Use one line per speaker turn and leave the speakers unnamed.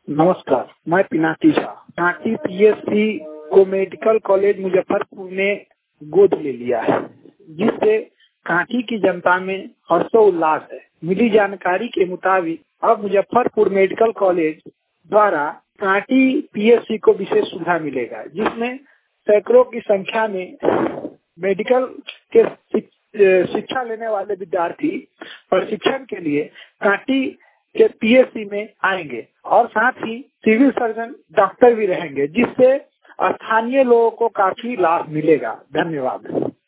नमस्कार, मैं पिनाकी झा। कांटी पीएससी को मेडिकल कॉलेज मुजफ्फरपुर ने गोद ले लिया है, जिससे कांटी की जनता में हर्षोल्लास है। मिली जानकारी के मुताबिक अब मुजफ्फरपुर मेडिकल कॉलेज द्वारा कांटी पीएससी को विशेष सुविधा मिलेगा, जिसमें सैकड़ों की संख्या में मेडिकल के शिक्षा लेने वाले विद्यार्थी प्रशिक्षण के लिए कांटी के पीएससी में आएंगे और साथ ही सिविल सर्जन डॉक्टर भी रहेंगे, जिससे स्थानीय लोगों को काफी लाभ मिलेगा। धन्यवाद।